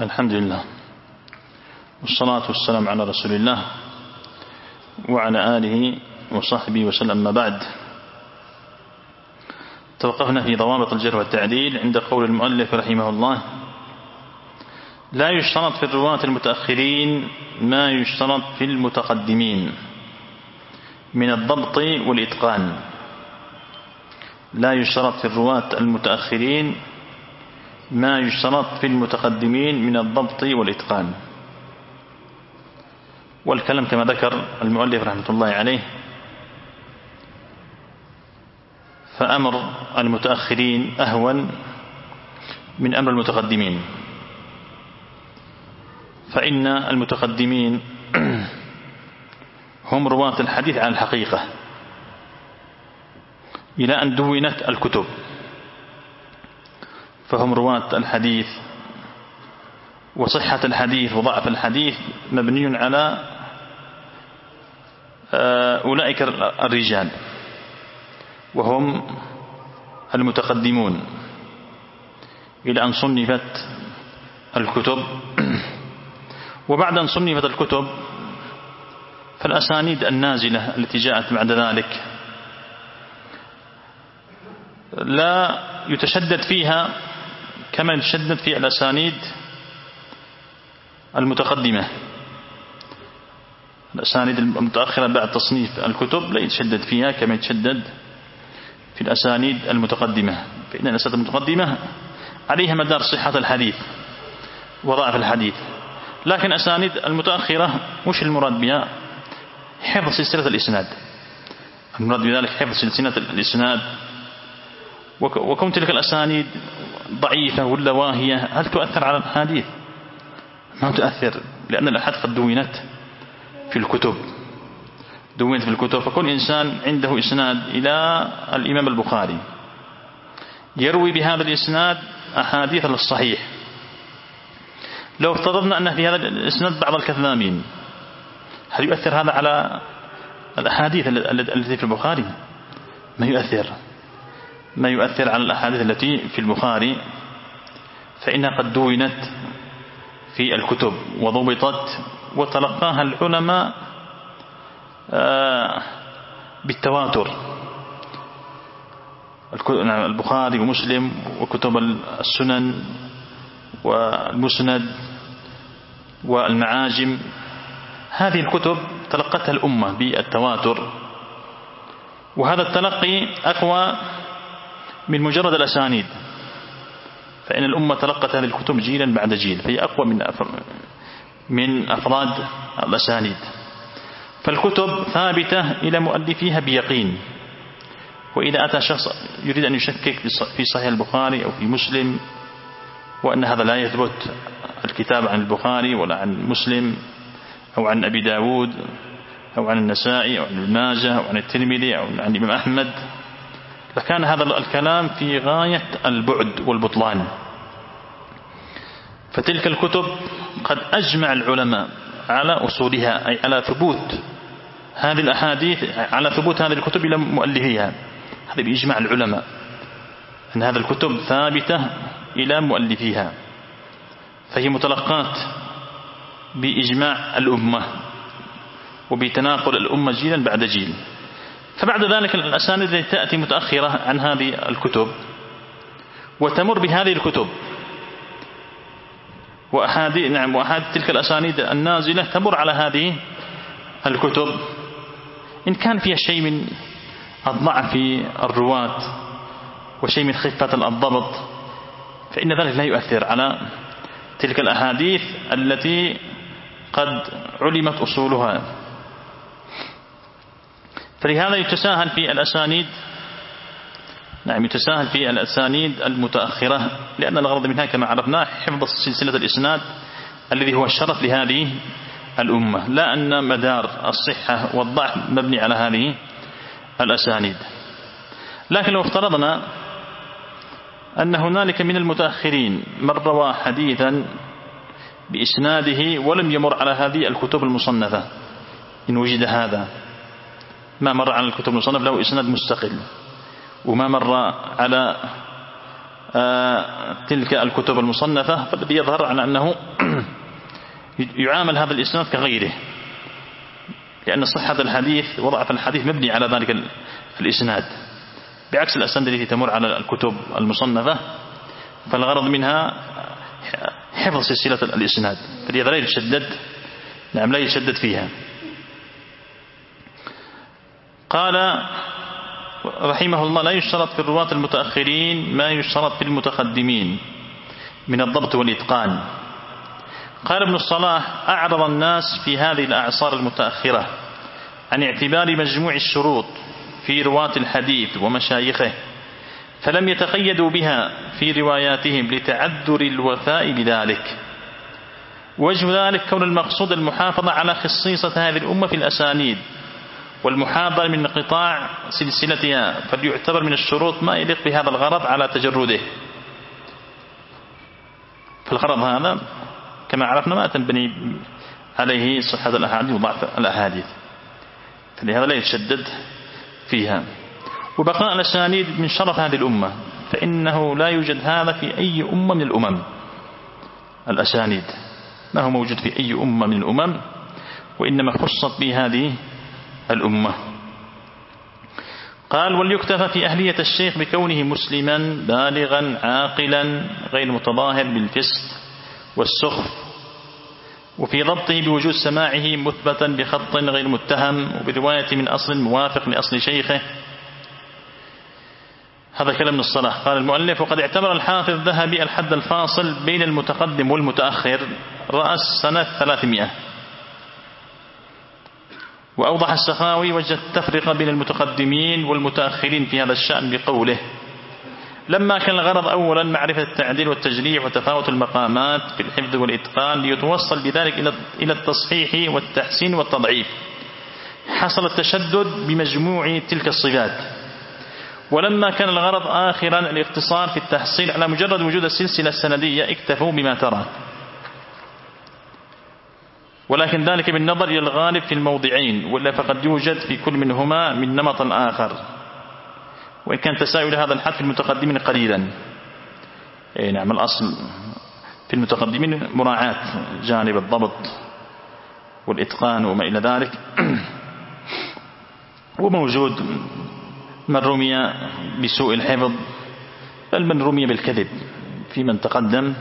الحمد لله والصلاة والسلام على رسول الله وعلى آله وصحبه وسلم. ما بعد، توقفنا في ضوابط الجرح والتعديل عند قول المؤلف رحمه الله: لا يشترط في الرواة المتأخرين ما يشترط في المتقدمين من الضبط والإتقان. لا يشترط في الرواة المتأخرين ما يشترط في المتقدمين من الضبط والإتقان. والكلام كما ذكر المؤلف رحمة الله عليه، فأمر المتأخرين أهون من أمر المتقدمين، فإن المتقدمين هم رواة الحديث على الحقيقة إلى أن دونت الكتب، فهم رواة الحديث، وصحة الحديث وضعف الحديث مبني على أولئك الرجال وهم المتقدمون، إلى أن صنفت الكتب. وبعد أن صنفت الكتب فالأسانيد النازلة التي جاءت بعد ذلك لا يتشدد فيها كما يتشدد في الأسانيد المتقدمة. الأسانيد المتأخرة بعد تصنيف الكتب لا يتشدد فيها كما يتشدد في الأسانيد المتقدمة، فإن الأسانيد المتقدمة عليها مدار صحة الحديث وضعف الحديث، لكن أسانيد المتأخرة مش المراد بها حفظ سلسلة الإسناد، المراد بذلك حفظ سلسلة الإسناد. وكون تلك الأسانيد ضعيفة ولا واهية هل تؤثر على الحديث؟ ما تؤثر، لأن الأحاديث قد دونت في الكتب. فكل إنسان عنده إسناد إلى الإمام البخاري يروي بهذا الإسناد أحاديث للصحيح. لو افترضنا أن في هذا الإسناد بعض الكذابين، هل يؤثر هذا على الأحاديث التي في البخاري؟ ما يؤثر على الأحاديث التي في البخاري، فإنها قد دونت في الكتب وضبطت وتلقاها العلماء بالتواتر. البخاري ومسلم وكتب السنن والمسند والمعاجم، هذه الكتب تلقتها الأمة بالتواتر، وهذا التلقي أقوى من مجرد الأسانيد، فإن الأمة تلقت هذه الكتب جيلا بعد جيل، فهي أقوى من أفراد الأسانيد. فالكتب ثابتة إلى مؤلفيها بيقين. وإذا أتى شخص يريد أن يشكك في صحيح البخاري أو في مسلم وأن هذا لا يثبت، الكتاب عن البخاري ولا عن مسلم أو عن أبي داود أو عن النسائي أو عن ابن ماجه أو عن الترمذي أو عن الإمام أحمد، لكان هذا الكلام في غاية البعد والبطلان. فتلك الكتب قد أجمع العلماء على أصولها، أي على ثبوت هذه الأحاديث، على ثبوت هذه الكتب إلى مؤلفيها. هذا بإجماع العلماء أن هذه الكتب ثابتة إلى مؤلفيها، فهي متلقات بإجماع الأمة وبتناقل الأمة جيلا بعد جيل. فبعد ذلك الأسانيد التي تأتي متأخرة عن هذه الكتب وتمر بهذه الكتب، وأحاديث تلك الأسانيد النازلة تمر على هذه الكتب، إن كان فيها شيء من الضعف في الرواة وشيء من خفة الضبط، فإن ذلك لا يؤثر على تلك الأحاديث التي قد علمت أصولها. فلهذا يتساهل في الأسانيد المتأخرة، لأن الغرض منها كما عرفنا حفظ سلسلة الإسناد الذي هو الشرف لهذه الأمة، لا أن مدار الصحة والضعف مبني على هذه الأسانيد. لكن لو افترضنا أن هنالك من المتأخرين من روى حديثا بإسناده ولم يمر على هذه الكتب المصنفة، إن وجد هذا، ما مر على الكتب المصنفة له إسناد مستقل، وما مر على تلك الكتب المصنفة، فالذي يظهر على أنه يعامل هذا الإسناد كغيره، لأن صحة الحديث وضعف الحديث مبني على ذلك الإسناد، بعكس الأسانيد التي تمر على الكتب المصنفة فالغرض منها حفظ سلسلة الإسناد، فلذا لا يتشدد، نعم لا يتشدد فيها. قال رحمه الله: لا يشترط في الرواة المتأخرين ما يشترط في المتقدمين من الضبط والإتقان. قال ابن الصلاح: أعرض الناس في هذه الأعصار المتأخرة عن اعتبار مجموع الشروط في رواة الحديث ومشايخه، فلم يتقيدوا بها في رواياتهم لتعذر الوفاء بذلك. وجه ذلك كون المقصود المحافظة على خصيصة هذه الأمة في الأسانيد والمحاذرة من انقطاع سلسلتها، فليعتبر من الشروط ما يليق بهذا الغرض على تجرده. فالغرض هذا كما عرفنا ما تنبني عليه صحة الأحاديث وضعف الأحاديث، فلهذا لا يتشدد فيها. وبقاء الأسانيد من شرف هذه الأمة، فإنه لا يوجد هذا في أي أمة من الأمم. الأسانيد ما هو موجود في أي أمة من الأمم، وإنما خصت به هذه الأمة. قال: وليكتفى في أهلية الشيخ بكونه مسلما بالغا عاقلا غير متظاهر بالفسق والسخف، وفي ضبطه بوجود سماعه مثبتا بخط غير متهم، وبرواية من أصل موافق لأصل شيخه. هذا كلام من الصلاح. قال المؤلف: وقد اعتبر الحافظ الذهبي الحد الفاصل بين المتقدم والمتأخر رأس سنة 300. وأوضح السخاوي وجه التفرقة بين المتقدمين والمتأخرين في هذا الشأن بقوله: لما كان الغرض أولا معرفة التعديل والتجريح وتفاوت المقامات في الحفظ والإتقان ليتوصل بذلك إلى التصحيح والتحسين والتضعيف، حصل التشدد بمجموع تلك الصفات. ولما كان الغرض آخرا الاقتصار في التحصيل على مجرد وجود السلسلة السندية اكتفوا بما ترى، ولكن ذلك بالنظر إلى الغالب في الموضعين، وإلا فقد يوجد في كل منهما من نمط آخر، وإن كان تساؤل هذا الحد في المتقدمين قليلا. نعم، الأصل في المتقدمين مراعاة جانب الضبط والإتقان وما إلى ذلك، وموجود من رمي بسوء الحفظ، بل من رمي بالكذب في من تقدم،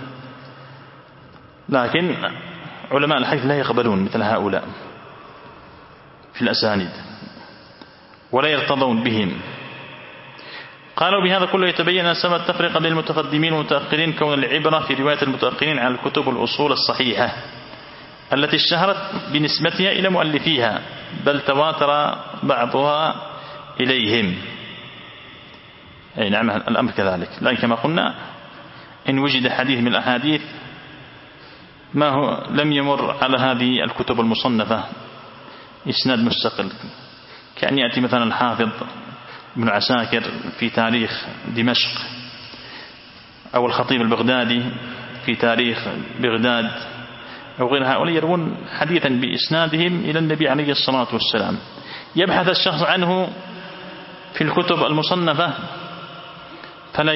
لكن علماء الحديث لا يقبلون مثل هؤلاء في الأسانيد ولا يرتضون بهم. قالوا: بهذا كله يتبين سبب التفرقة بين المتقدمين والمتأخرين كون العبرة في رواية المتأخرين على الكتب والأصول الصحيحة التي اشتهرت بنسبتها إلى مؤلفيها، بل تواتر بعضها إليهم. أي نعم، الأمر كذلك. لكن كما قلنا إن وجد حديث من الأحاديث ما هو لم يمر على هذه الكتب المصنفة إسناد مستقل، كأن يأتي مثلا الحافظ ابن عساكر في تاريخ دمشق، أو الخطيب البغدادي في تاريخ بغداد، أو غير هؤلاء يروون حديثا بإسنادهم إلى النبي عليه الصلاة والسلام، يبحث الشخص عنه في الكتب المصنفة فلا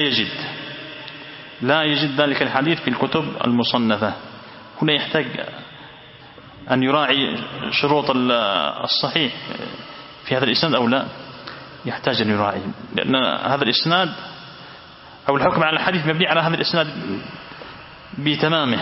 يجد ذلك الحديث في الكتب المصنفة. هنا يحتاج أن يراعي شروط الصحيح في هذا الإسناد أو لا، يحتاج أن يراعي، لأن هذا الإسناد أو الحكم على الحديث مبني على هذا الإسناد بتمامه،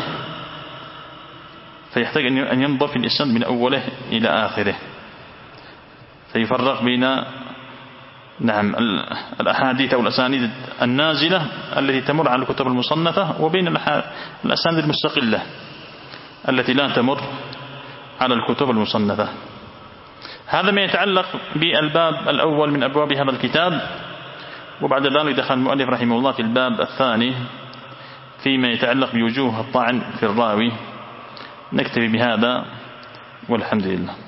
فيحتاج أن ينظر في الإسناد من أوله إلى آخره، فيفرق بين نعم الأحاديث أو الأسانيد النازلة التي تمر على الكتب المصنفة، وبين الأسانيد المستقلة التي لا تمر على الكتب المصنفة. هذا ما يتعلق بالباب الأول من أبواب هذا الكتاب. وبعد ذلك دخل المؤلف رحمه الله في الباب الثاني فيما يتعلق بوجوه الطعن في الراوي. نكتفي بهذا والحمد لله.